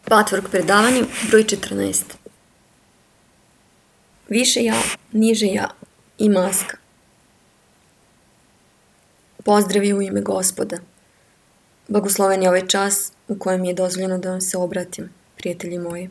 Patchwork predavanje broj 14. Više ja, niže ja i maska. Pozdravi u ime Gospoda. Blagosloven je ovaj čas u kojem mi je dozvoljeno da vam se obratim, prijatelji moji.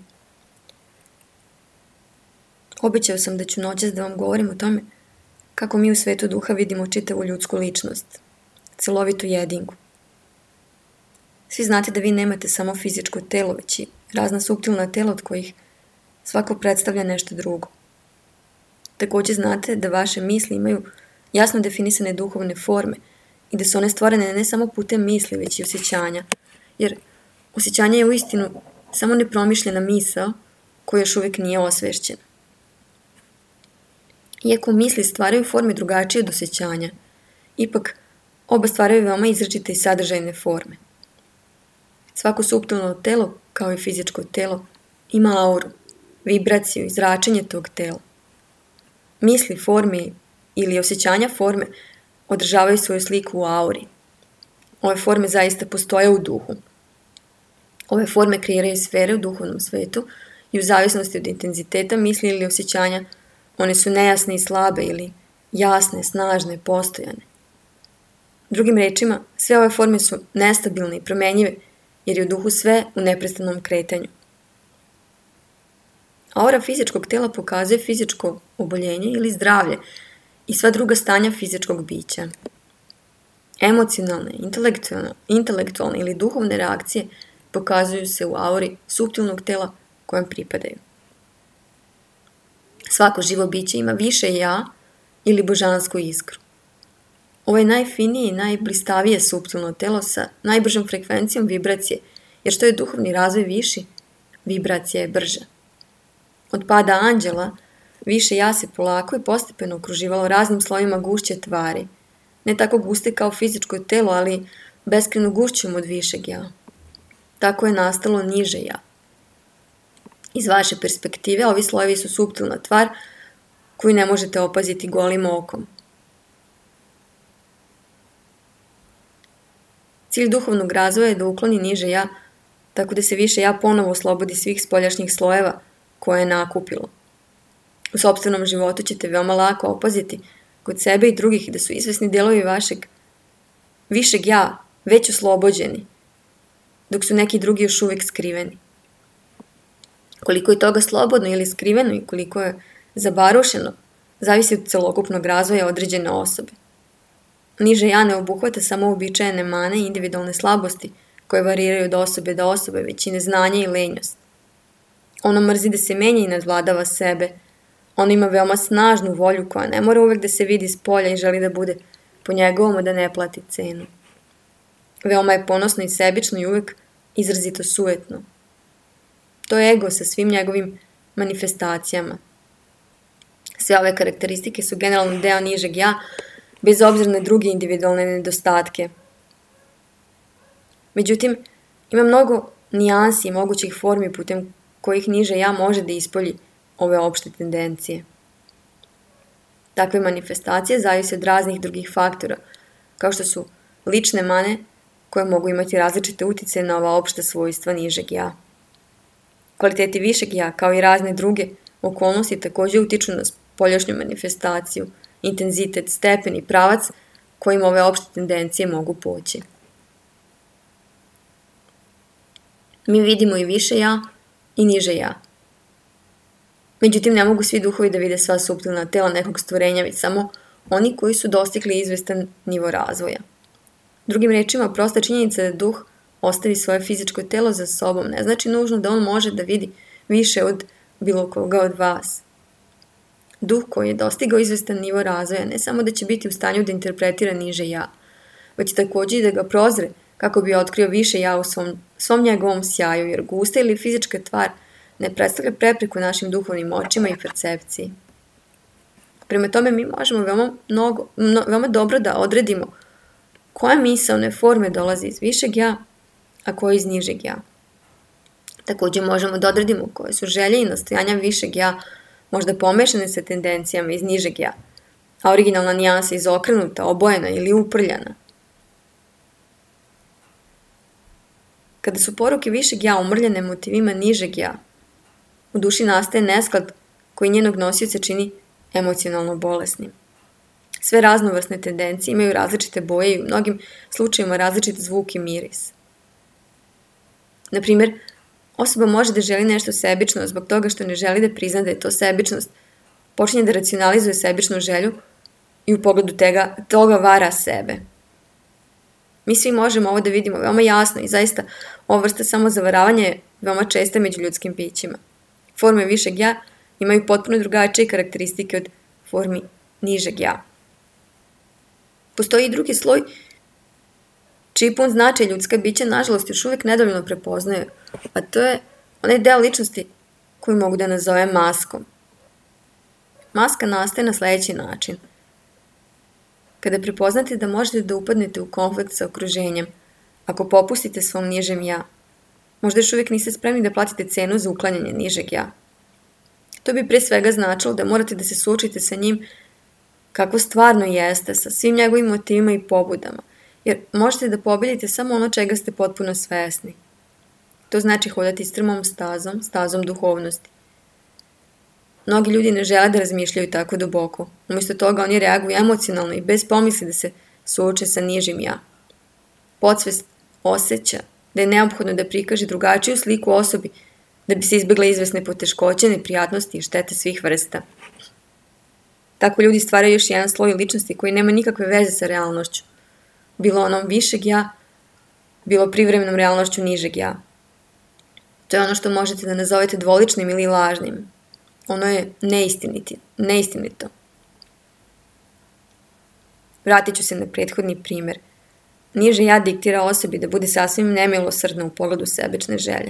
Obećao sam da ću noćas da vam govorim o tome kako mi u svetu duha vidimo čitavu ljudsku ličnost, celovitu jedinku. Svi znate da vi nemate samo fizičko telo, već i razna suptilna tela od kojih svako predstavlja nešto drugo. Takođe znate da vaše misli imaju jasno definisane duhovne forme i da su one stvorene ne samo putem misli, već i osjećanja, jer osjećanje je uistinu samo nepromišljena misao koja još uvijek nije osvešćena. Iako misli stvaraju forme drugačije od osjećanja, ipak oba stvaraju veoma izričite i sadržajne forme. Svako suptilno telo, kao i fizičko telo, ima auru, vibraciju i zračenje tog tela. Misli forme ili osjećanja forme održavaju svoju sliku u auri. Ove forme zaista postoje u duhu. Ove forme kreiraju sfere u duhovnom svetu i u zavisnosti od intenziteta misli ili osjećanja, one su nejasne i slabe ili jasne, snažne, postojane. Drugim rečima, sve ove forme su nestabilne i promenjive, jer je u duhu sve u neprestanom kretanju. Aura fizičkog tela pokazuje fizičko oboljenje ili zdravlje i sva druga stanja fizičkog bića. Emocionalne, intelektualne ili duhovne reakcije pokazuju se u auri suptilnog tela kojem pripadaju. Svako živo biće ima više ja ili božansku iskru. Ovo je najfinije i najblistavije suptilno telo sa najbržom frekvencijom vibracije, jer što je duhovni razvoj viši, vibracija je brža. Od pada anđela, više ja se polako i postepeno okruživalo raznim slojima gušće tvari, ne tako guste kao fizičko telo, ali beskreno gušćom od višeg ja. Tako je nastalo niže ja. Iz vaše perspektive, ovi slojevi su suptilna tvar koju ne možete opaziti golim okom. Cilj duhovnog razvoja je da ukloni niže ja, tako da se više ja ponovo oslobodi svih spoljašnjih slojeva koje je nakupilo. U sopstvenom životu ćete veoma lako opaziti kod sebe i drugih da su izvesni delovi vašeg višeg ja već oslobođeni, dok su neki drugi još uvijek skriveni. Koliko je toga slobodno ili skriveno i koliko je zabarušeno, zavisi od celokupnog razvoja određene osobe. Niže ja ne obuhvata samo uobičajene mane i individualne slabosti koje variraju od osobe do osobe, već i neznanje i lenjost. Ono mrzi da se menja i nadvladava sebe. Ono ima veoma snažnu volju koja ne mora uvek da se vidi s polja i želi da bude po njegovom, da ne plati cenu. Veoma je ponosno i sebično i uvek izrazito sujetno. To je ego sa svim njegovim manifestacijama. Sve ove karakteristike su generalno deo nižeg ja, bez obzira na druge individualne nedostatke. Međutim, ima mnogo nijansi i mogućih formi putem kojih niže ja može da ispolji ove opšte tendencije. Takve manifestacije zavise od raznih drugih faktora, kao što su lične mane koje mogu imati različite uticaje na ova opšta svojstva nižeg ja. Kvaliteti višeg ja, kao i razne druge okolnosti, takođe utiču na spoljašnju manifestaciju, intenzitet, stepen i pravac kojim ove opšte tendencije mogu poći. Mi vidimo i više ja i niže ja. Međutim, ne mogu svi duhovi da vide sva suptilna tela nekog stvorenja, već samo oni koji su dostigli izvestan nivo razvoja. Drugim rečima, prosta činjenica da duh ostavi svoje fizičko telo za sobom ne znači nužno da on može da vidi više od bilo koga od vas. Duh koji je dostigao izvestan nivo razvoja ne samo da će biti u stanju da interpretira niže ja, već takođe i da ga prozre kako bi otkrio više ja u svom njegovom sjaju, jer gusta ili fizička tvar ne predstavlja prepreku našim duhovnim očima i percepciji. Prema tome mi možemo veoma dobro da odredimo koja misaone forme dolazi iz višeg ja, a koje iz nižeg ja. Takođe možemo da odredimo koje su želje i nastojanja višeg ja možda pomešane sa tendencijama iz nižeg ja, a originalna nijansa izokrenuta, obojena ili uprljana. Kada su poruke višeg ja umrljene motivima nižeg ja, u duši nastaje nesklad koji njenog nosioca čini emocionalno bolesnim. Sve raznovrsne tendencije imaju različite boje i u mnogim slučajevima različit zvuk i miris. Na primjer, osoba može da želi nešto sebično zbog toga što ne želi da prizna da je to sebičnost, počinje da racionalizuje sebičnu želju i u pogledu toga vara sebe. Mi svi možemo ovo da vidimo veoma jasno i zaista ova vrsta samozavaravanja je veoma česta među ljudskim bićima. Forme višeg ja imaju potpuno drugačije karakteristike od formi nižeg ja. Postoji i drugi sloj čiji pun značaj ljudska bića nažalost još uvijek nedovoljno prepoznaju, a to je onaj deo ličnosti koji mogu da nazove maskom. Maska nastaje na sledeći način. Kada prepoznate da možete da upadnete u konflikt sa okruženjem, ako popustite svom nižem ja, možda još uvijek niste spremni da platite cenu za uklanjanje nižeg ja. To bi pre svega značilo da morate da se suočite sa njim kako stvarno jeste, sa svim njegovim motivima i pobudama, jer možete da pobedite samo ono čega ste potpuno svesni. To znači hodati strmom stazom, stazom duhovnosti. Mnogi ljudi ne žele da razmišljaju tako duboko. Umjesto toga oni reaguju emocionalno i bez pomisli da se suoče sa nižim ja. Podsvest osjeća da je neophodno da prikaže drugačiju sliku osobi da bi se izbjegle izvesne poteškoće, neprijatnosti i štete svih vrsta. Tako ljudi stvaraju još jedan sloj ličnosti koji nema nikakve veze sa realnošću. Bilo onom višeg ja, bilo privremenom realnošću nižeg ja. To je ono što možete da nazovete dvoličnim ili lažnim. Ono je neistinito. Vratit ću se na prethodni primjer. Niže ja diktira osobi da bude sasvim nemilosrdna u pogledu sebične želje.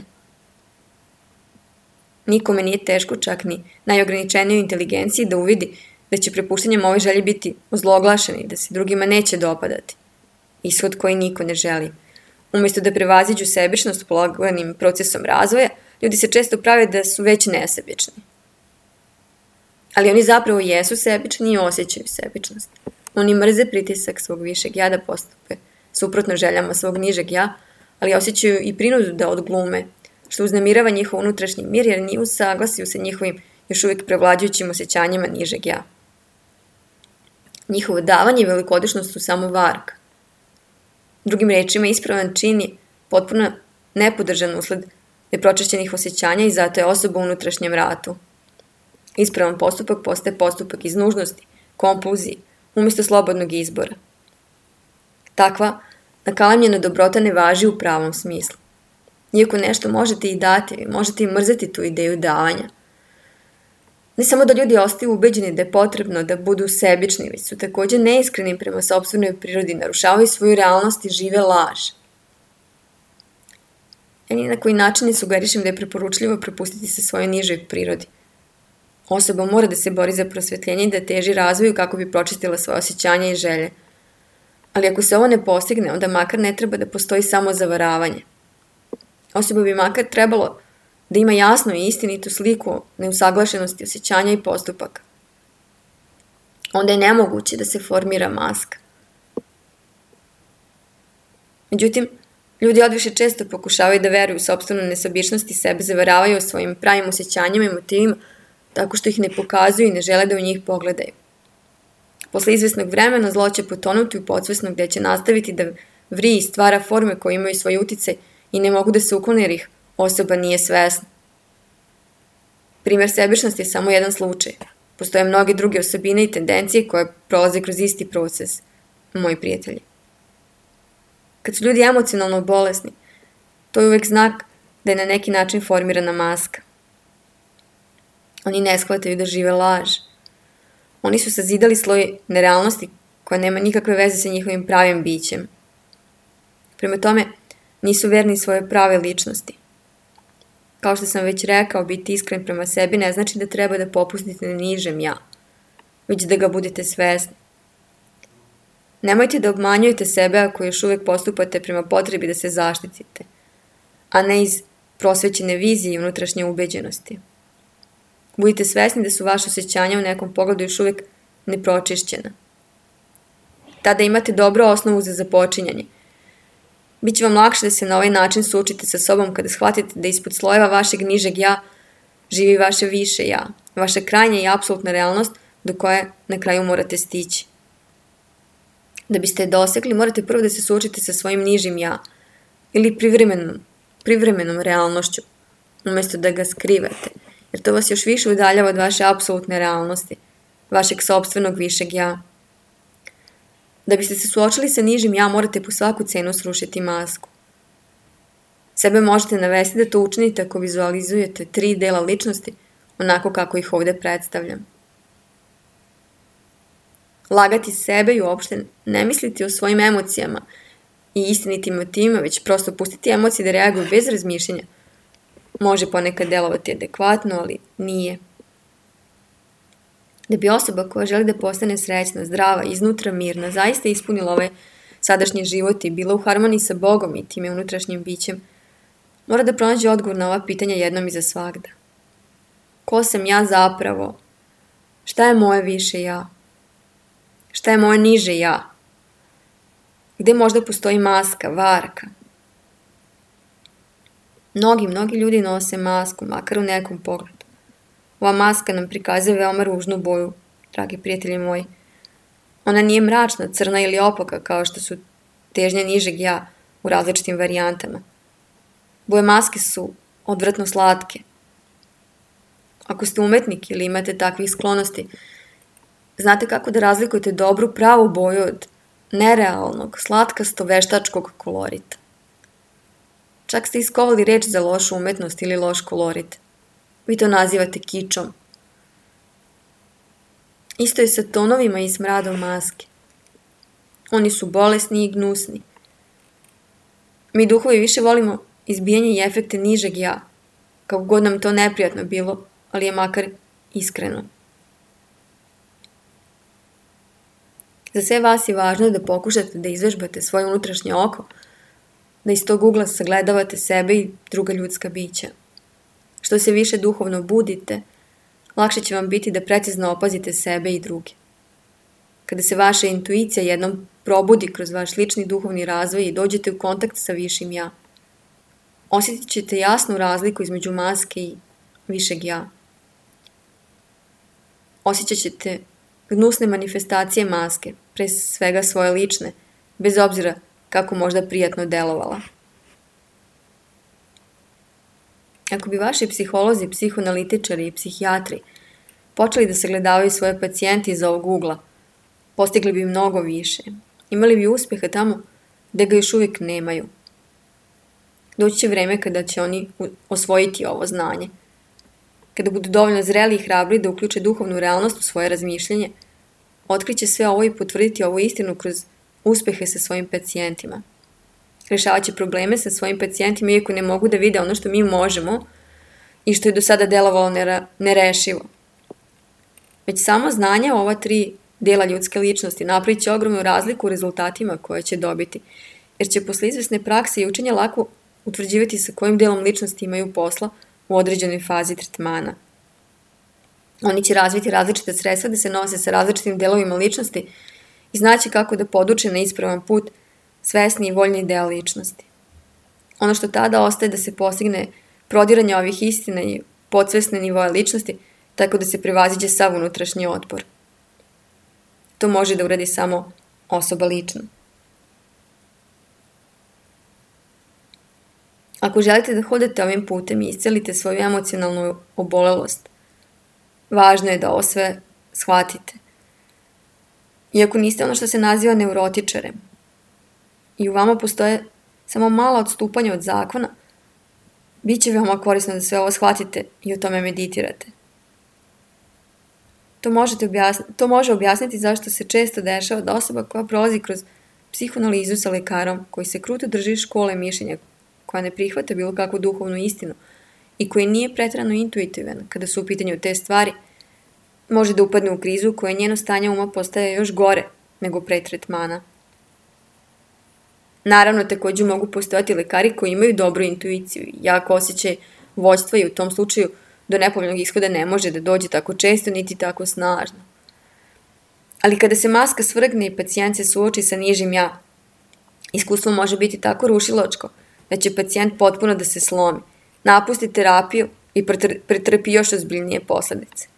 Nikome nije teško, čak ni najograničenijoj inteligenciji, da uvidi da će prepuštanjem ove želje biti ozloglašeni i da se drugima neće dopadati. Ishod koji niko ne želi. Umjesto da prevaziđu sebičnost polaganim procesom razvoja, ljudi se često prave da su već nesebični. Ali oni zapravo jesu sebični i osjećaju sebičnost. Oni mrze pritisak svog višeg ja da postupe suprotno željama svog nižeg ja, ali osjećaju i prinudu da odglume, što uznemirava njihov unutrašnji mir jer nije u saglasju sa njihovim još uvijek prevlađujućim osjećanjima nižeg ja. Njihovo davanje i velikodušnost su samo varka. Drugim rečima, ispravan čin je potpuno nepodržan usled nepročišćenih osjećanja i zato je osoba u unutrašnjem ratu. Ispravan postupak postaje postupak iz nužnosti, kompulzije, umjesto slobodnog izbora. Takva nakalamljena dobrota ne važi u pravom smislu. Iako nešto možete i dati, možete i mrzeti tu ideju davanja. Ne samo da ljudi ostaju ubeđeni da je potrebno da budu sebični, već su također neiskreni prema sopstvenoj prirodi, narušavaju svoju realnost i žive laž. Ja ni na koji način ne sugerišem da je preporučljivo prepustiti se svojoj nižoj prirodi. Osoba mora da se bori za prosvetljenje i da teži razvoju kako bi pročistila svoje osjećanja i želje. Ali ako se ovo ne postigne, onda makar ne treba da postoji samo zavaravanje. Osoba bi makar trebalo da ima jasnu i istinitu sliku o neusaglašenosti osjećanja i postupaka. Onda je nemoguće da se formira maska. Međutim, ljudi odviše često pokušavaju da veruju u sopstvenu nesebičnost i sebe zavaravaju o svojim pravim osjećanjima i motivima tako što ih ne pokazuju i ne žele da u njih pogledaju. Posle izvesnog vremena zlo će potonuti u podsvesno gde će nastaviti da vri i stvara forme koje imaju svoj uticaj i ne mogu da se uklone jer ih osoba nije svesna. Primer sebičnosti je samo jedan slučaj. Postoje mnoge druge osobine i tendencije koje prolaze kroz isti proces, moji prijatelji. Kad su ljudi emocionalno bolesni, to je uvek znak da je na neki način formirana maska. Oni ne shvataju da žive laž. Oni su sazidali sloj nerealnosti koja nema nikakve veze sa njihovim pravim bićem. Prema tome, nisu verni svoje prave ličnosti. Kao što sam već rekao, biti iskren prema sebi ne znači da treba da popustite na nižem ja, već da ga budete svesni. Nemojte da obmanjujete sebe ako još uvek postupate prema potrebi da se zaštitite, a ne iz prosvećene vizije i unutrašnje ubeđenosti. Budite svesni da su vaše osjećanja u nekom pogledu još uvek nepročišćena. Tada imate dobru osnovu za započinjanje Biće vam lakše da se na ovaj način suočite sa sobom kada shvatite da ispod slojeva vašeg nižeg ja živi vaše više ja, vaša krajnja i apsolutna realnost do koje na kraju morate stići. Da biste je dosegli, morate prvo da se suočite sa svojim nižim ja ili privremenom realnošću, umjesto da ga skrivate, jer to vas još više udaljava od vaše apsolutne realnosti, vašeg sopstvenog višeg ja. Da biste se suočili sa nižim ja, morate po svaku cenu srušiti masku. Sebe možete navesti da to učinite ako vizualizujete 3 dela ličnosti, onako kako ih ovde predstavljam. Lagati sebe i uopšte ne misliti o svojim emocijama i istinitim motivima, već prosto pustiti emocije da reaguju bez razmišljenja. Može ponekad delovati adekvatno, ali nije. Da bi osoba koja želi da postane srećna, zdrava, iznutra mirna, zaista ispunila ovaj sadašnji život i bila u harmoniji sa Bogom i time unutrašnjim bićem, mora da pronađe odgovor na ova pitanja jednom i za svagda. Ko sam ja zapravo? Šta je moje više ja? Šta je moje niže ja? Gde možda postoji maska, varka? Mnogi ljudi nose masku, makar u nekom pogledu. Ova maska nam prikazuje veoma ružnu boju, dragi prijatelji moji. Ona nije mračna, crna ili opaka kao što su težnje nižeg ja u različitim varijantama. Boje maske su odvratno slatke. Ako ste umetnik ili imate takvih sklonosti, znate kako da razlikujete dobru, pravu boju od nerealnog, slatkasto, veštačkog kolorita. Čak ste iskovali reč za lošu umetnost ili loš kolorit. Vi to nazivate kičom. Isto je sa tonovima i smradom maske. Oni su bolesni i gnusni. Mi duhovi više volimo izbijanje i efekte nižeg ja, kako god nam to neprijatno bilo, ali je makar iskreno. Za sve vas je važno da pokušate da izvežbate svoje unutrašnje oko, da iz tog ugla sagledavate sebe i druga ljudska bića. Što se više duhovno budite, lakše će vam biti da precizno opazite sebe i druge. Kada se vaša intuicija jednom probudi kroz vaš lični duhovni razvoj i dođete u kontakt sa višim ja, osjetit ćete jasnu razliku između maske i višeg ja. Osjećat ćete gnusne manifestacije maske, pre svega svoje lične, bez obzira kako možda prijatno delovala. Ako bi vaši psiholozi, psihoanalitičari i psihijatri počeli da sagledavaju svoje pacijente iz ovog ugla, postigli bi mnogo više. Imali bi uspeha tamo gde ga još uvijek nemaju. Doći će vreme kada će oni osvojiti ovo znanje. Kada budu dovoljno zreli i hrabri da uključe duhovnu realnost u svoje razmišljanje, otkriće sve ovo i potvrditi ovu istinu kroz uspehe sa svojim pacijentima. Rešavat će probleme sa svojim pacijentima iako ne mogu da vide ono što mi možemo i što je do sada delovalo nerešivo. Već samo znanje o ova 3 dela ljudske ličnosti napravit će ogromnu razliku u rezultatima koje će dobiti, jer će posle izvesne prakse i učenja lako utvrđivati sa kojim delom ličnosti imaju posla u određenoj fazi tretmana. Oni će razviti različite sredstva da se nose sa različitim delovima ličnosti i znaće kako da poduče na ispravan put svesni i voljni deo ličnosti. Ono što tada ostaje da se postigne prodiranje ovih istina i podsvesne nivoje ličnosti, tako da se prevaziđe sav unutrašnji otpor. To može da uradi samo osoba lično. Ako želite da hodate ovim putem i iscelite svoju emocionalnu obolelost, važno je da ovo sve shvatite. Iako niste ono što se naziva neurotičarem, i u vama postoje samo mala odstupanja od zakona, bit će veoma korisno da sve ovo shvatite i o tome meditirate. To može objasniti zašto se često dešava da osoba koja prolazi kroz psihoanalizu sa lekarom, koji se kruto drži škole mišljenja, koja ne prihvata bilo kakvu duhovnu istinu i koji nije preterano intuitivan kada su u pitanju te stvari, može da upadne u krizu koja njeno stanje uma postaje još gore nego pre tretmana. Naravno, takođe mogu postojati lekari koji imaju dobru intuiciju i jako osjećaj vođstva i u tom slučaju do nepovoljnog ishoda ne može da dođe tako često niti tako snažno. Ali kada se maska svrgne i pacijent se suoči sa nižim ja, Iskustvo može biti tako rušilačko da će pacijent potpuno da se slomi, napusti terapiju i pretrpi još ozbiljnije posledice.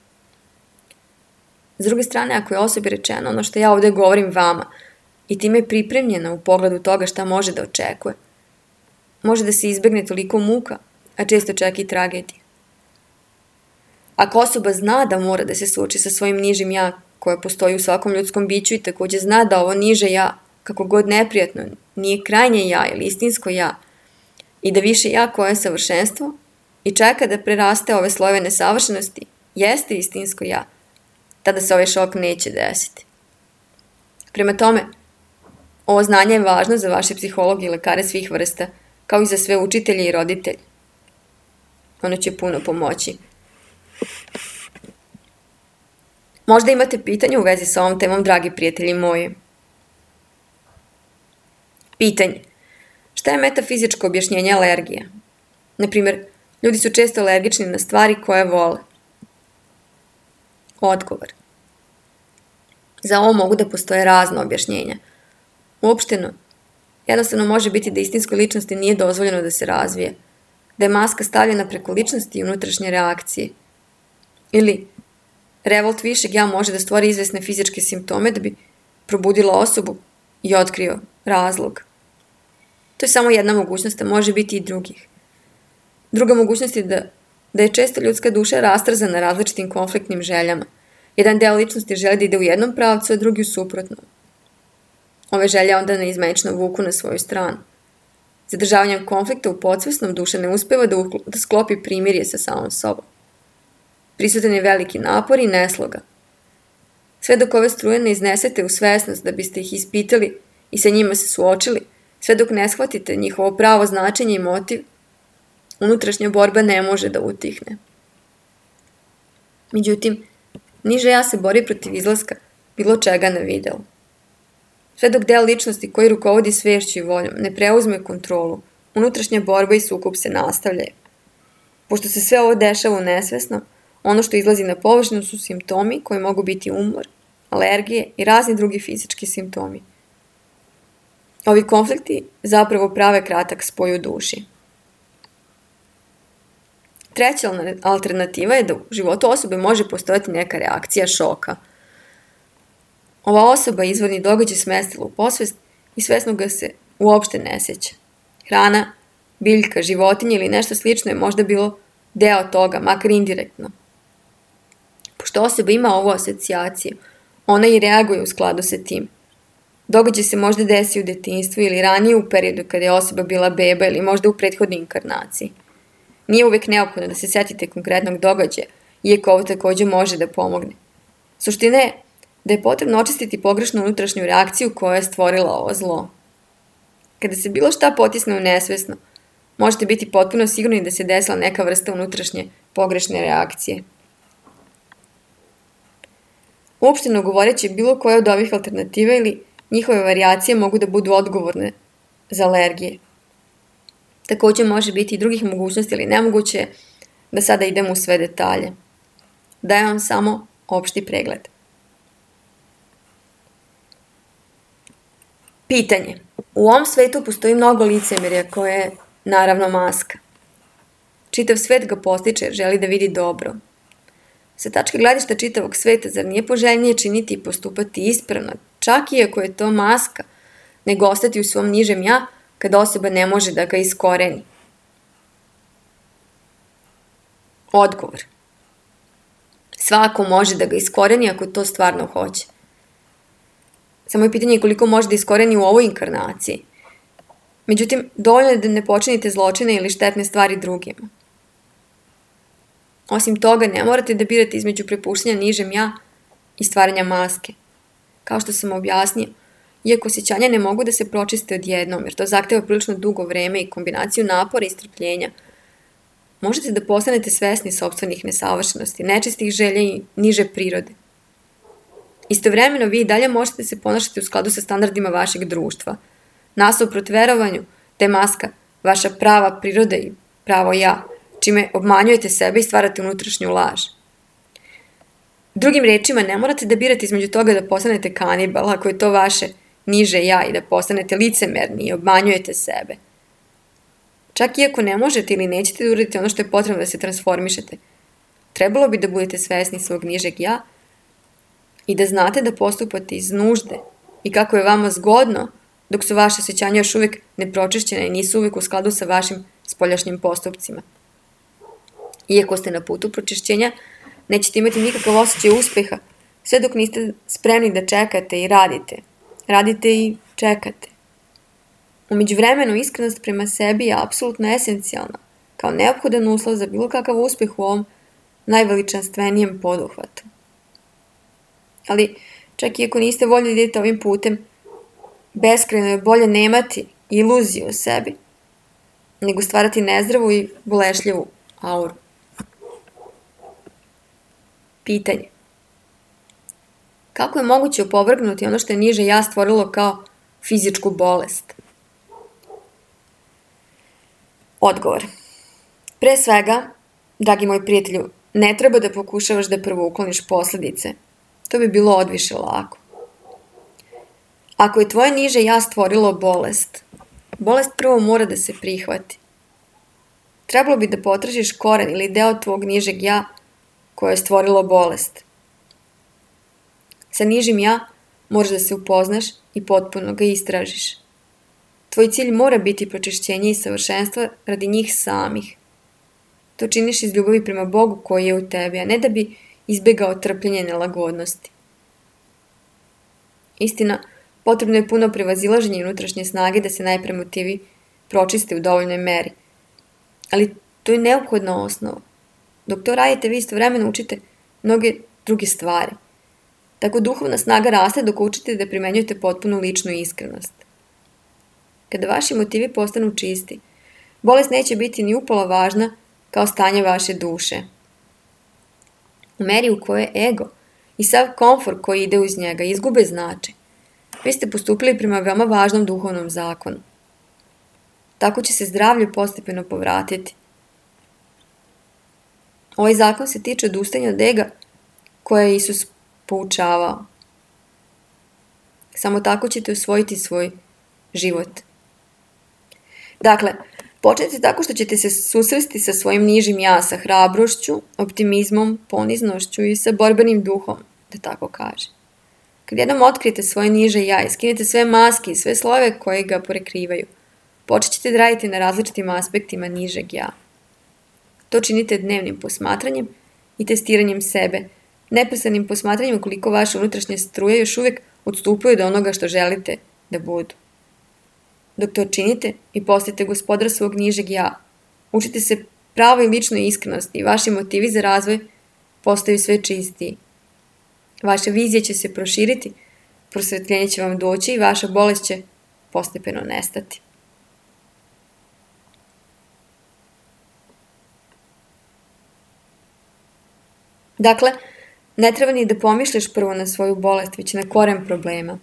S druge strane, ako je osobi rečeno ono što ja ovde govorim vama i time je pripremljena u pogledu toga šta može da očekuje, može da se izbegne toliko muka, a često čak i tragedije. Ako osoba zna da mora da se suoči sa svojim nižim ja, koje postoji u svakom ljudskom biću i takođe zna da ovo niže ja, kako god neprijatno, nije krajnje ja ili istinsko ja, i da više ja koje je savršenstvo i čeka da preraste ove slojeve nesavršenosti, jeste istinsko ja, tada se ovaj šok neće desiti. Prema tome, ovo znanje je važno za vaše psihologe i lekare svih vrsta, kao i za sve učitelje i roditelje. Ono će puno pomoći. Možda imate pitanje u vezi sa ovom temom, dragi prijatelji moji. Pitanje. Šta je metafizičko objašnjenje alergije? Naprimjer, ljudi su često alergični na stvari koje vole. Odgovor. Za ovo mogu da postoje razna objašnjenja. Uopšteno, jednostavno može biti da istinskoj ličnosti nije dozvoljeno da se razvije, da je maska stavljena preko ličnosti i unutrašnje reakcije. Ili, revolt višeg ja može da stvori izvesne fizičke simptome da bi probudila osobu i otkrio razlog. To je samo jedna mogućnost, a može biti i drugih. Druga mogućnost je da je često ljudska duša rastrzana različitim konfliktnim željama. Jedan deo ličnosti želi da ide u jednom pravcu, a drugi u suprotnom. Ove želje onda neizmenično vuku na svoju stranu. Zadržavanjem konflikta u podsvesnom duša ne uspeva da sklopi primirje sa samom sobom. Prisutan je veliki napor i nesloga. Sve dok ove struje ne iznesete u svesnost da biste ih ispitali i sa njima se suočili, sve dok ne shvatite njihovo pravo značenje i motiv, unutrašnja borba ne može da utihne. Međutim, niže ja se bori protiv izlaska bilo čega na videu. Sve dok deo ličnosti koji rukovodi svešću i voljom ne preuzme kontrolu, unutrašnja borba i sukob se nastavljaju. Pošto se sve ovo dešava nesvesno, ono što izlazi na površinu su simptomi koji mogu biti umor, alergije i razni drugi fizički simptomi. Ovi konflikti zapravo prave kratak spoj u duši. Treća alternativa je da u životu osobe može postojati neka reakcija šoka. Ova osoba izvorni događaj smestila u posvest i svesno ga se uopšte ne sjeća. Hrana, biljka, životinja ili nešto slično je možda bilo deo toga, makar indirektno. Pošto osoba ima ovu asocijaciju, ona i reaguje u skladu sa tim. Događaj se možda desi u detinjstvu ili ranije u periodu kada je osoba bila beba ili možda u prethodnoj inkarnaciji. Nije uvek neophodno da se setite konkretnog događaja, iako ovo takođe može da pomogne. Suština je da je potrebno očistiti pogrešnu unutrašnju reakciju koja je stvorila ovo zlo. Kada se bilo šta potisne u nesvesno, možete biti potpuno sigurni da se desila neka vrsta unutrašnje pogrešne reakcije. Uopšteno govoreći, bilo koje od ovih alternativa ili njihove varijacije mogu da budu odgovorne za alergije. Takođe može biti i drugih mogućnosti, ali nemoguće je da sada idemo u sve detalje. Dajem vam samo opšti pregled. Pitanje. U ovom svetu postoji mnogo licemerja koje je, naravno, maska. Čitav svet ga postiče jer želi da vidi dobro. Sa tačke gledišta čitavog sveta, zar nije poželjnije činiti i postupati ispravno, čak i ako je to maska, nego ostati u svom nižem ja, kada osoba ne može da ga iskoreni? Odgovor. Svako može da ga iskoreni ako to stvarno hoće. Samo je pitanje koliko može da iskoreni u ovoj inkarnaciji. Međutim, dovoljno je da ne počinite zločine ili štetne stvari drugima. Osim toga, ne morate da birate između prepuštanja nižem ja i stvaranja maske. Kao što sam objasnio, iako osjećanja ne mogu da se pročiste odjednom, jer to zahteva prilično dugo vreme i kombinaciju napora i strpljenja, možete da postanete svesni sopstvenih nesavršenosti, nečistih želja i niže prirode. Istovremeno, vi i dalje možete se ponašati u skladu sa standardima vašeg društva. Nasuprot verovanju da je maska vaša prava priroda i pravo ja, čime obmanjujete sebe i stvarate unutrašnju laž. Drugim rečima, ne morate da birate između toga da postanete kanibal, ako je to vaše niže ja i da postanete licemerni i obmanjujete sebe. Čak i ako ne možete ili nećete da uradite ono što je potrebno da se transformišete, trebalo bi da budete svesni svog nižeg ja i da znate da postupate iz nužde i kako je vama zgodno, dok su vaše osjećanja još uvijek nepročišćene i nisu uvijek u skladu sa vašim spoljašnjim postupcima. Iako ste na putu pročišćenja, nećete imati nikakav osjećaj uspeha, sve dok niste spremni da čekate i radite. Radite i čekate. U međuvremenu, iskrenost prema sebi je apsolutno esencijalna, kao neophodan uslov za bilo kakav uspeh u ovom najveličanstvenijem poduhvatu. Ali, čak i ako niste voljeli da idete ovim putem, beskrajno je bolje nemati iluziju o sebi, nego stvarati nezdravu i bolešljivu auru. Pitanje. Kako je moguće opovrgnuti ono što je niže ja stvorilo kao fizičku bolest? Odgovor. Pre svega, dragi moj prijatelju, ne treba da pokušavaš da prvo ukloniš posledice. To bi bilo odviše lako. Ako je tvoje niže ja stvorilo bolest, bolest prvo mora da se prihvati. Trebalo bi da potražiš koren ili deo tvog nižeg ja koje je stvorilo bolest. Sa nižim ja moraš da se upoznaš i potpuno ga istražiš. Tvoj cilj mora biti pročišćenje i savršenstvo radi njih samih. To činiš iz ljubavi prema Bogu koji je u tebi, a ne da bi izbjegao trpljenje nelagodnosti. Istina, potrebno je puno prevazilaženje i unutrašnje snage da se najpre motivi pročiste u dovoljnoj meri. Ali to je neophodna osnova. Dok to radite, vi istovremeno učite mnoge druge stvari. Tako duhovna snaga raste dok učite da primenjujete potpuno ličnu iskrenost. Kada vaši motivi postanu čisti, bolest neće biti ni upola važna kao stanje vaše duše. U meri u kojoj ego i sav komfor koji ide uz njega izgube značaj, vi ste postupili prema veoma važnom duhovnom zakonu. Tako će se zdravlje postepeno povratiti. Ovaj zakon se tiče odustajanja od ega koje je Isus poučavao. Samo tako ćete osvojiti svoj život. Dakle, počnite tako što ćete se susresti sa svojim nižim ja, sa hrabrošću, optimizmom, poniznošću i sa borbenim duhom, da tako kažem. Kad jednom otkrijete svoje niže ja i skinete sve maske i sve slojeve koje ga prekrivaju, počet ćete da radite na različitim aspektima nižeg ja. To činite dnevnim posmatranjem i testiranjem sebe, neprestanim posmatranjem koliko vaše unutrašnje struje još uvijek odstupaju do onoga što želite da budu. Dok to činite i postajete gospodar svog nižeg ja, učite se pravoj ličnoj iskrenosti i vaši motivi za razvoj postaju sve čistiji. Vaša vizija će se proširiti, prosvetljenje će vam doći i vaša bolest će postepeno nestati. Dakle, ne treba ni da pomišljaš prvo na svoju bolest, već na koren problema.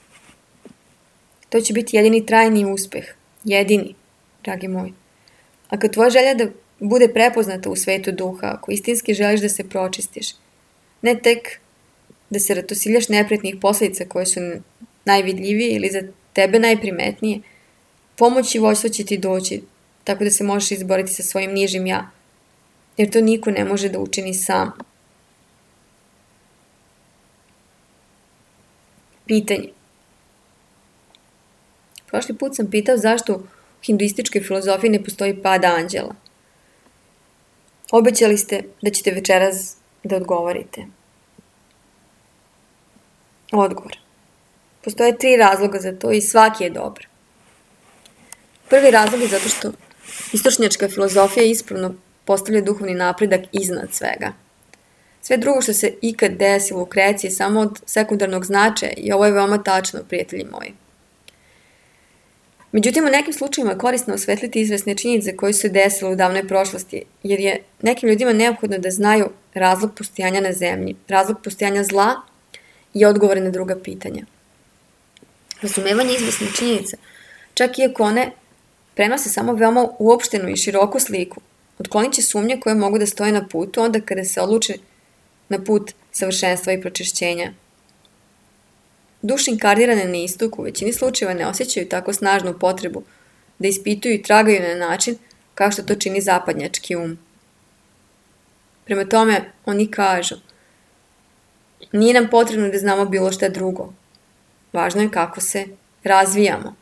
To će biti jedini trajni uspeh. Jedini, dragi moj. Ako tvoja želja da bude prepoznata u svetu duha, ako istinski želiš da se pročistiš, ne tek da se ratosiljaš nepretnih posljedica koje su najvidljivije ili za tebe najprimetnije, pomoć i vođstvo će ti doći, tako da se možeš izboriti sa svojim nižim ja, jer to niko ne može da učini sam. Pitanje. Prošli put sam pitao zašto u hinduističkoj filozofiji ne postoji pad anđela. Obećali ste da ćete večeras da odgovorite. Odgovor. Postoje 3 razloga za to i svaki je dobar. Prvi razlog je zato što istočnjačka filozofija ispravno postavlja duhovni napredak iznad svega. Sve drugo što se ikad desilo u kreaciji je samo od sekundarnog značaja i ovo je veoma tačno, prijatelji moji. Međutim, u nekim slučajima je korisno osvetliti izvesne činjenice koje su se desile u davnoj prošlosti, jer je nekim ljudima neophodno da znaju razlog postojanja na zemlji, razlog postojanja zla i odgovore na druga pitanja. Razumevanje izvesnih činjenica, čak i ako one prenose samo veoma uopštenu i široku sliku, otklonit će sumnje koje mogu da stoje na putu onda kada se odluče na put savršenstva i pročišćenja. Duše inkarnirane na istoku u većini slučajeva ne osjećaju tako snažnu potrebu da ispituju i tragaju na način kao što to čini zapadnjački um. Prema tome, oni kažu, nije nam potrebno da znamo bilo šta drugo. Važno je kako se razvijamo.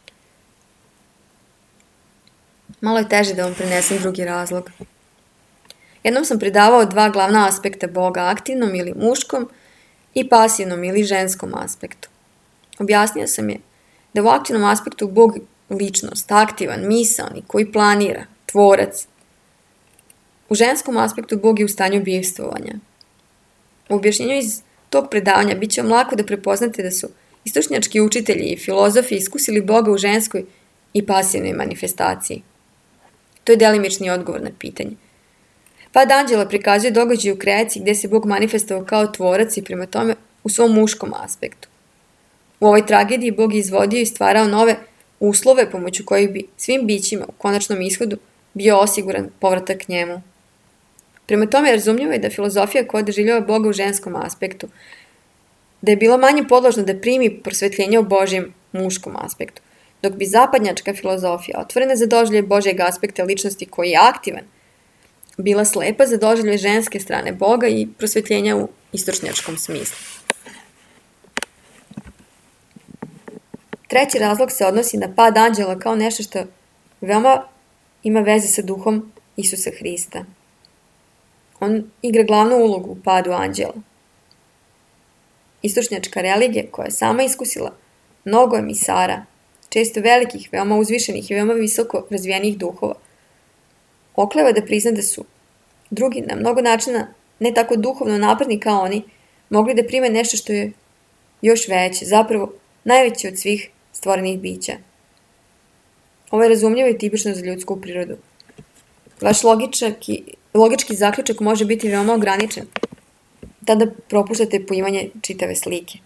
Malo je teže da vam prenesem drugi razlog. Jednom sam predavao dva glavna aspekta Boga, aktivnom ili muškom i pasivnom ili ženskom aspektu. Objasnio sam je da u aktivnom aspektu Bog ličnost, aktivan, misaoni, koji planira, tvorac. U ženskom aspektu Bog je u stanju bivstvovanja. U objašnjenju iz tog predavanja bit će vam lako da prepoznate da su istočnjački učitelji i filozofi iskusili Boga u ženskoj i pasivnoj manifestaciji. To je delimični odgovor na pitanje. Pad anđela prikazuje događaj u kreaciji gde se Bog manifestovao kao tvorac i prema tome u svom muškom aspektu. U ovoj tragediji Bog je izvodio i stvarao nove uslove pomoću kojih bi svim bićima u konačnom ishodu bio osiguran povratak njemu. Prema tome razumljivo je da filozofija koja doživljava Boga u ženskom aspektu, da je bila manje podložna da primi prosvetljenje u Božjem muškom aspektu, dok bi zapadnjačka filozofija, otvorena za doživljaj Božjeg aspekta ličnosti koji je aktivan, bila slepa za doživljaj ženske strane Boga i prosvetljenja u istočnjačkom smislu. Treći razlog se odnosi na pad anđela kao nešto što veoma ima veze sa duhom Isusa Hrista. On igra glavnu ulogu u padu anđela. Istočnjačka religija koja je sama iskusila mnogo emisara, često velikih, veoma uzvišenih i veoma visoko razvijenih duhova, okleva da prizna da su drugi na mnogo načina, ne tako duhovno napredni kao oni, mogli da prime nešto što je još veće, zapravo najveće od svih stvorenih bića. Ovo je razumljivo i tipično za ljudsku prirodu. Vaš logički zaključak može biti veoma ograničen. Tada propuštate poimanje čitave slike.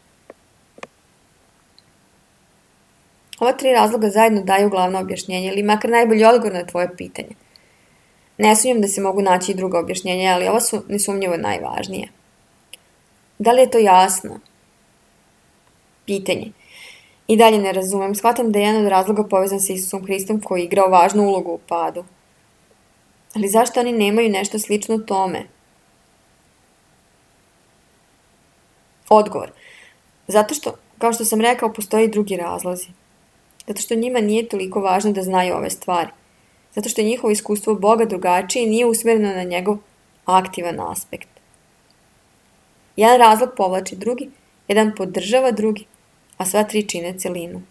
Ova tri razloga zajedno daju glavno objašnjenje ili makar najbolji odgovor na tvoje pitanje. Ne sumnjam da se mogu naći i druga objašnjenja, ali ova su nesumnjivo najvažnije. Da li je to jasno? Pitanje. I dalje ne razumem. Shvatam da je jedan od razloga povezan sa Isusom Hristom koji je igrao važnu ulogu u padu. Ali zašto oni nemaju nešto slično tome? Odgovor. Zato što, kao što sam rekao, postoji drugi razlozi. Zato što njima nije toliko važno da znaju ove stvari. Zato što je njihovo iskustvo Boga drugačije i nije usmjereno na njegov aktivan aspekt. Jedan razlog povlači drugi, jedan podržava drugi, a sva tri čine celinu.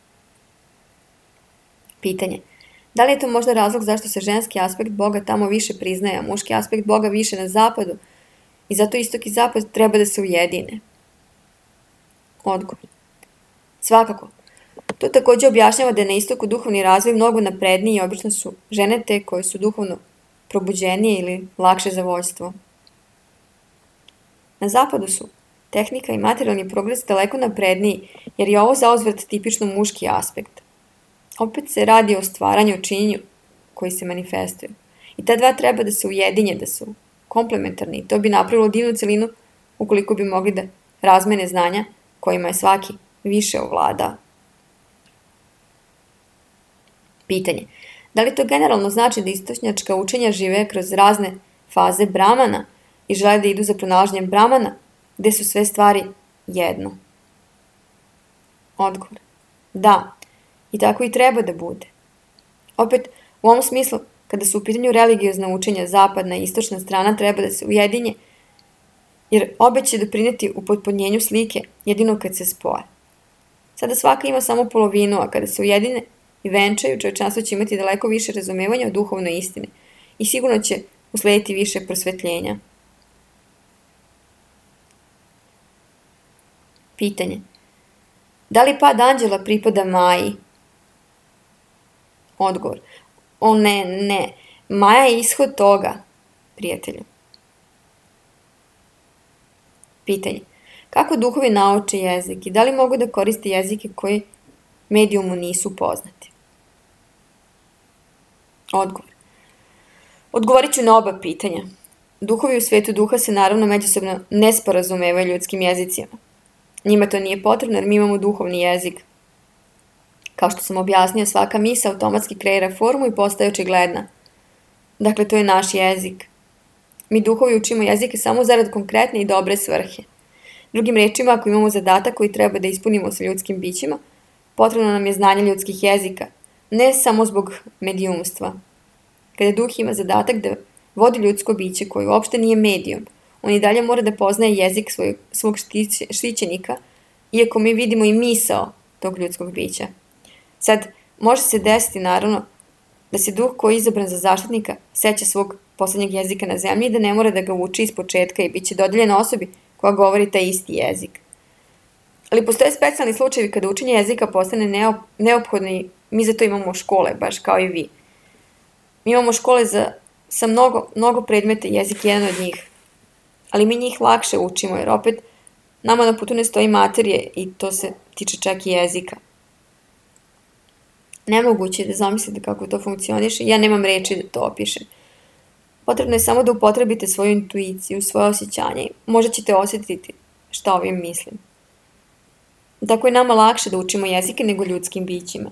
Pitanje. Da li je to možda razlog zašto se ženski aspekt Boga tamo više priznaje, a muški aspekt Boga više na zapadu i zato istok i zapad treba da se ujedine? Odgovor. Svakako. To također objašnjava da je na istoku duhovni razvoj mnogo napredniji i obično su žene te koje su duhovno probuđenije ili lakše za vođstvo. Na zapadu su tehnika i materijalni progres daleko napredniji, jer je ovo zauzvrat tipično muški aspekt. Opet se radi o stvaranju, činjenju koji se manifestuju. I ta dva treba da se ujedinje, da su komplementarni. To bi napravilo divnu celinu ukoliko bi mogli da razmene znanja kojima je svaki više ovladao. Pitanje. Da li to generalno znači da istočnjačka učenja žive kroz razne faze Brahmana i žele da idu za pronalaženjem Brahmana, gde su sve stvari jedno? Odgovor. Da. I tako i treba da bude. Opet, u ovom smislu, kada su u pitanju religiozna učenja, zapadna i istočna strana treba da se ujedinje, jer obe će doprineti u potpunjenju slike jedino kad se spoje. Sada svaka ima samo polovinu, a kada se ujedine i venčaju, čovečanstvo će imati daleko više razumevanja o duhovnoj istini i sigurno će uslediti više prosvetljenja. Pitanje. Da li pad anđela pripada Maji? Odgovor. O ne. Maja je ishod toga, prijatelju. Pitanje. Kako duhovi nauče jezik i da li mogu da koriste jezike koji medijumu nisu poznati? Odgovor. Odgovorit ću na oba pitanja. Duhovi u svetu duha se naravno međusobno ne sporazumevaju ljudskim jezicima. Njima to nije potrebno jer mi imamo duhovni jezik. Kao što sam objasnio, svaka misa automatski kreira formu i postaje očigledna. Dakle, to je naš jezik. Mi duhovi učimo jezike samo zarad konkretne i dobre svrhe. Drugim rečima, ako imamo zadatak koji treba da ispunimo sa ljudskim bićima, potrebno nam je znanje ljudskih jezika, ne samo zbog medijumstva. Kada duh ima zadatak da vodi ljudsko biće koje uopšte nije medijum, on i dalje mora da poznaje jezik svog štićenika, iako mi vidimo i misao tog ljudskog bića. Sad, može se desiti, naravno, da se duh koji je izabran za zaštitnika seća svog poslednjeg jezika na zemlji i da ne mora da ga uči iz početka i bit će dodeljen osobi koja govori taj isti jezik. Ali postoje specijalni slučajevi kada učenje jezika postane neophodno i mi za to imamo škole, baš kao i vi. Mi imamo škole sa mnogo predmeta, jezik je jedan od njih. Ali mi njih lakše učimo jer opet nama na putu ne stoji materije i to se tiče čak i jezika. Nemoguće je da zamislite kako to funkcioniše, ja nemam reči da to opišem. Potrebno je samo da upotrebite svoju intuiciju, svoje osjećanje i možda ćete osjetiti šta ovim mislim. Tako je nama lakše da učimo jezike nego ljudskim bićima.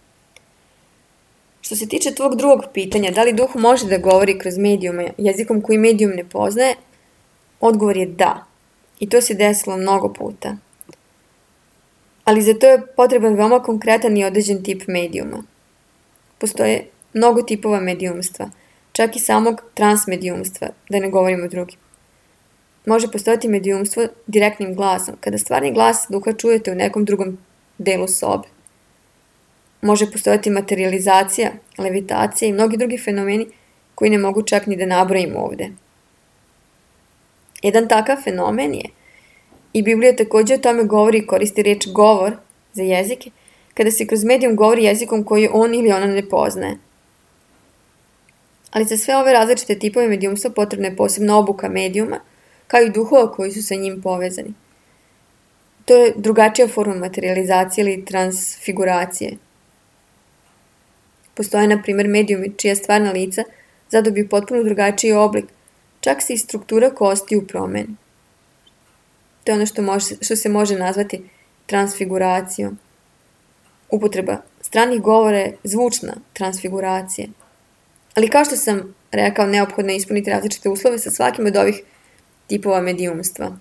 Što se tiče tvog drugog pitanja, da li duh može da govori kroz medijume jezikom koji medijum ne poznaje, odgovor je da. I to se desilo mnogo puta. Ali za to je potreban veoma konkretan i određen tip medijuma. Postoje mnogo tipova medijumstva, čak i samog transmedijumstva, da ne govorimo o drugim. Može postojati medijumstvo direktnim glasom, kada stvarni glas duha čujete u nekom drugom delu sobe. Može postojati materializacija, levitacija i mnogi drugi fenomeni koji ne mogu čak ni da nabrojimo ovde. Jedan takav fenomen je, i Biblija takođe o tome govori i koristi reč govor za jezike, kada se kroz medijum govori jezikom koji on ili ona ne poznaje. Ali za sve ove različite tipove medijumstva potrebna je posebna obuka medijuma, kao i duhova koji su sa njim povezani. To je drugačija forma materializacije ili transfiguracije. Postoje, na primjer, medijumi čija stvarna lica zadobiju potpuno drugačiji oblik, čak se i struktura kostiju promeni. To je ono što se može nazvati transfiguracijom. Upotreba stranih govora je zvučna transfiguracija. Ali kao što sam rekao, neophodno je ispuniti različite uslove sa svakim od ovih tipova medijumstva.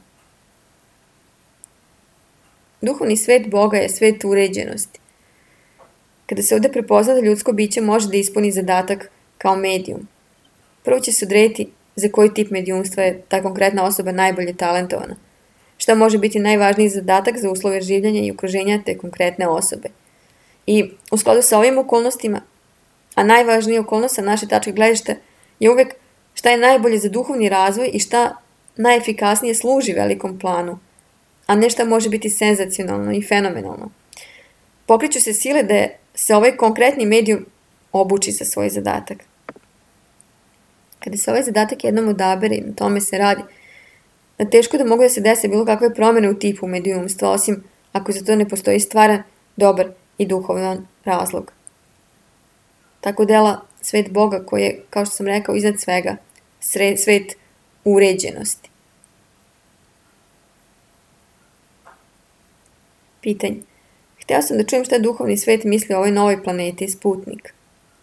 Duhovni svet Boga je svet uređenosti. Kada se ovde prepozna da ljudsko biće može da ispuni zadatak kao medijum, prvo će se odrediti za koji tip medijumstva je ta konkretna osoba najbolje talentovana, šta može biti najvažniji zadatak za uslove življenja i okruženja te konkretne osobe. I u skladu sa ovim okolnostima, a najvažnija okolnost sa naše tačke gledišta je uvek šta je najbolje za duhovni razvoj i šta najefikasnije služi velikom planu, a ne šta može biti senzacionalno i fenomenalno. Pokreću se sile da se ovaj konkretni medijum obuči za svoj zadatak. Kada se ovaj zadatak jednom odabere i na tome se radi, teško da mogu da se dese bilo kakve promene u tipu medijumstva, osim ako za to ne postoji stvaran, dobar i duhovan razlog. Tako dela svet Boga koji je, kao što sam rekao, iznad svega, svet uređenosti. Pitanje. Hteo sam da čujem šta duhovni svet misli o ovoj novoj planeti Sputnik.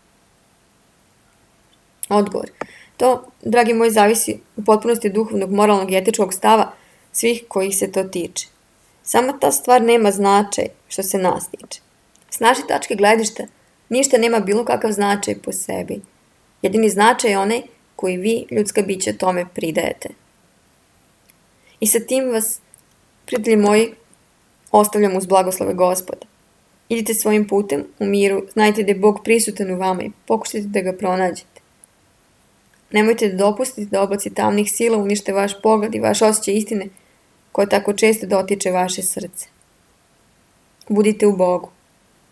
Odgovor. To, dragi moji, zavisi u potpunosti od duhovnog, moralnog i etičkog stava svih kojih se to tiče. Sama ta stvar nema značaj što se nas tiče. S naše tačke gledišta ništa nema bilo kakav značaj po sebi. Jedini značaj je onaj koji vi, ljudska bića, tome pridajete. I sa tim vas, prijatelji moji, ostavljam uz blagoslove Gospoda. Idite svojim putem u miru, znajte da je Bog prisutan u vama i pokušajte da ga pronađete. Nemojte da dopustite da oblaci tamnih sila unište vaš pogled i vaš osjećaj istine koja tako često dotiče vaše srce. Budite u Bogu.